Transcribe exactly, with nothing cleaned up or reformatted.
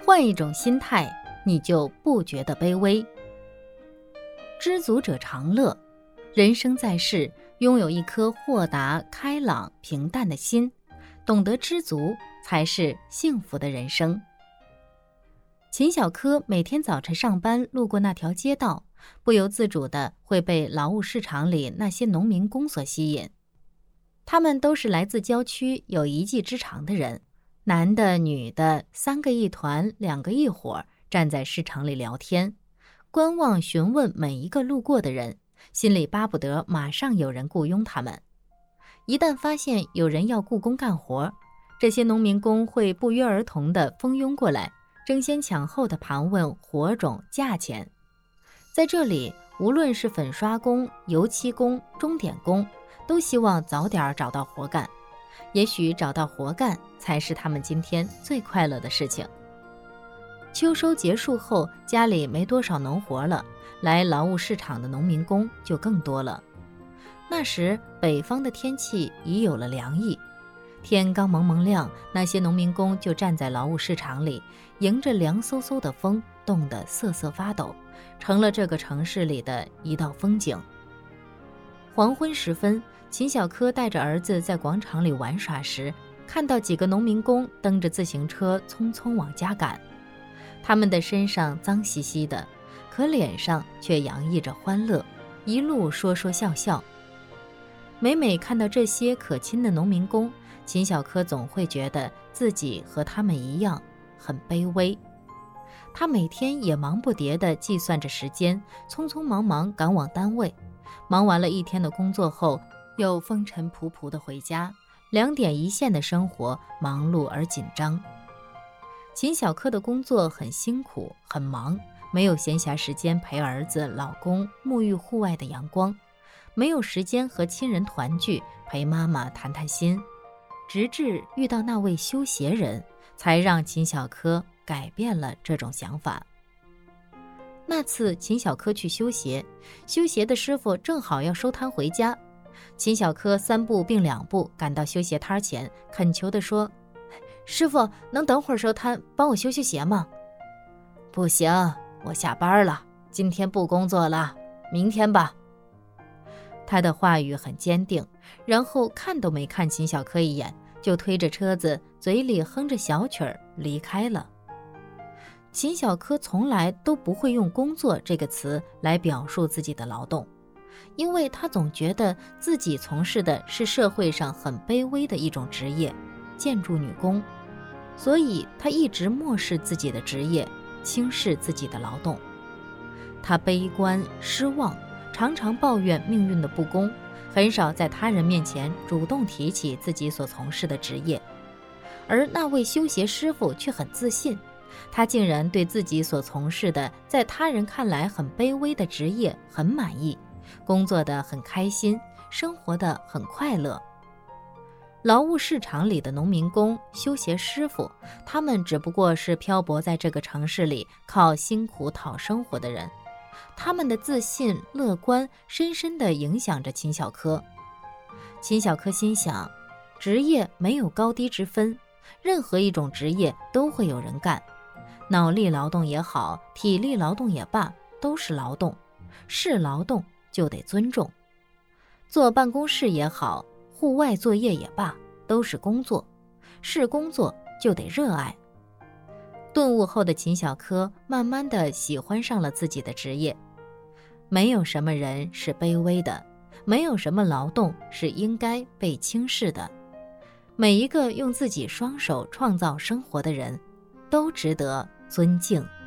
换一种心态，你就不觉得卑微。知足者常乐，人生在世，拥有一颗豁达、开朗、平淡的心，懂得知足，才是幸福的人生。秦小柯每天早晨上班路过那条街道，不由自主地会被劳务市场里那些农民工所吸引。他们都是来自郊区有一技之长的人，男的女的，三个一团，两个一伙，站在市场里聊天，观望询问每一个路过的人，心里巴不得马上有人雇佣他们。一旦发现有人要雇工干活，这些农民工会不约而同地蜂拥过来，争先抢后地盘问火种、价钱。在这里，无论是粉刷工、油漆工、钟点工，都希望早点找到活干。也许找到活干才是他们今天最快乐的事情。秋收结束后，家里没多少农活了，来劳务市场的农民工就更多了。那时北方的天气已有了凉意，天刚蒙蒙亮，那些农民工就站在劳务市场里，迎着凉飕飕的风，冻得瑟瑟发抖，成了这个城市里的一道风景。黄昏时分，秦小柯带着儿子在广场里玩耍时，看到几个农民工蹬着自行车匆匆往家赶。他们的身上脏兮兮的，可脸上却洋溢着欢乐，一路说说笑笑。每每看到这些可亲的农民工，秦小柯总会觉得自己和他们一样很卑微。他每天也忙不迭地计算着时间，匆匆忙忙赶往单位，忙完了一天的工作后，又风尘仆仆地回家，两点一线的生活忙碌而紧张。秦小柯的工作很辛苦很忙，没有闲暇时间陪儿子老公沐浴户外的阳光，没有时间和亲人团聚，陪妈妈谈谈心。直至遇到那位修鞋人，才让秦小柯改变了这种想法。那次秦小柯去修鞋，修鞋的师傅正好要收摊回家。秦小柯三步并两步赶到修鞋摊前，恳求地说：师傅，能等会儿收摊帮我修修鞋吗？不行，我下班了，今天不工作了，明天吧。他的话语很坚定，然后看都没看秦小柯一眼，就推着车子，嘴里哼着小曲儿离开了。秦小柯从来都不会用工作这个词来表述自己的劳动，因为他总觉得自己从事的是社会上很卑微的一种职业，建筑女工，所以他一直漠视自己的职业，轻视自己的劳动。他悲观失望，常常抱怨命运的不公，很少在他人面前主动提起自己所从事的职业。而那位修鞋师傅却很自信，他竟然对自己所从事的在他人看来很卑微的职业很满意，工作得很开心，生活得很快乐。劳务市场里的农民工、修鞋师傅，他们只不过是漂泊在这个城市里靠辛苦讨生活的人，他们的自信、乐观深深地影响着秦小柯。秦小柯心想，职业没有高低之分，任何一种职业都会有人干，脑力劳动也好，体力劳动也罢，都是劳动，是劳动就得尊重。坐办公室也好，户外作业也罢，都是工作，是工作就得热爱。顿悟后的秦小柯慢慢地喜欢上了自己的职业。没有什么人是卑微的，没有什么劳动是应该被轻视的。每一个用自己双手创造生活的人，都值得尊敬。